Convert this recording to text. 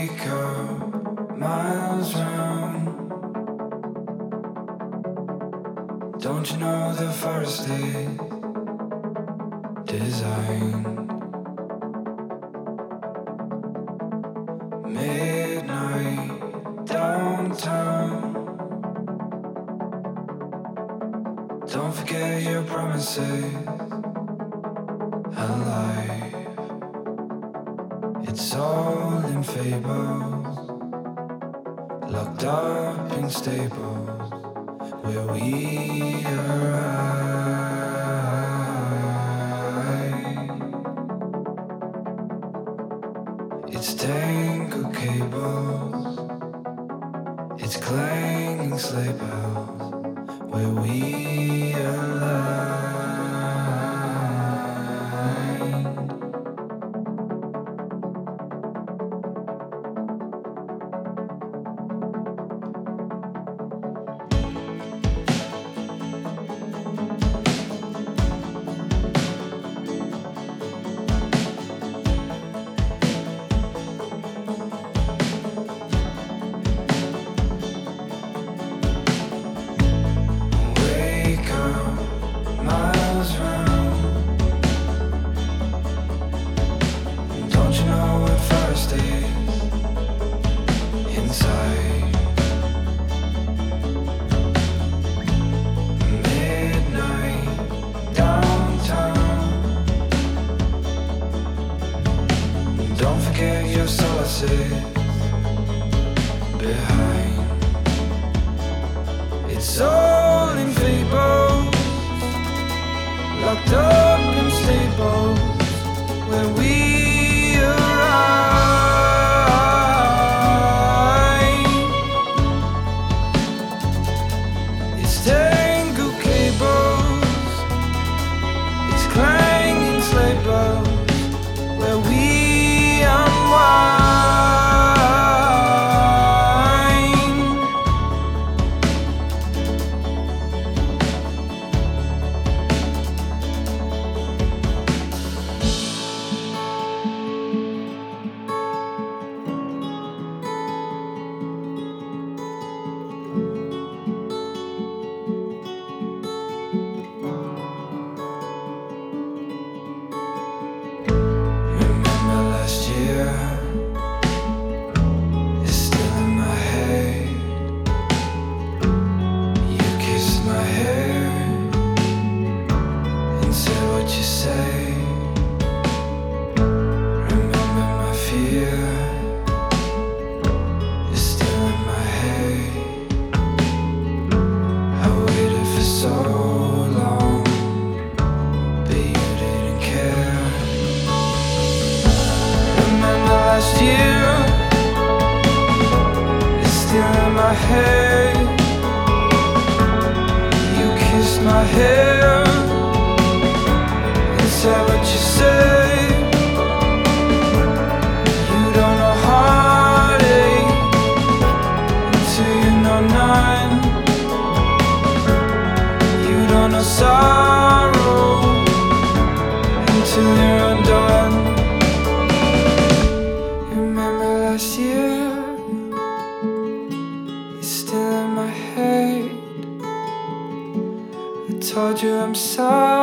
Wake up, miles round. Don't you know the forest is designed? Midnight downtown. Don't forget your promises. Alive. It's all in fables, locked up in stables where we arrive. It's tangled cables, it's clanging sleigh bells where we align. Don't forget your solaces behind. It's all in fables, locked up in stables where we arrive. It's tangled cables, it's clanging sleigh bells where we my head, you kissed my hair and said what you said. You don't know heartache until you know none. You don't know sorrow until you're undone. You remember last year? Still in my head. I told you I'm sorry.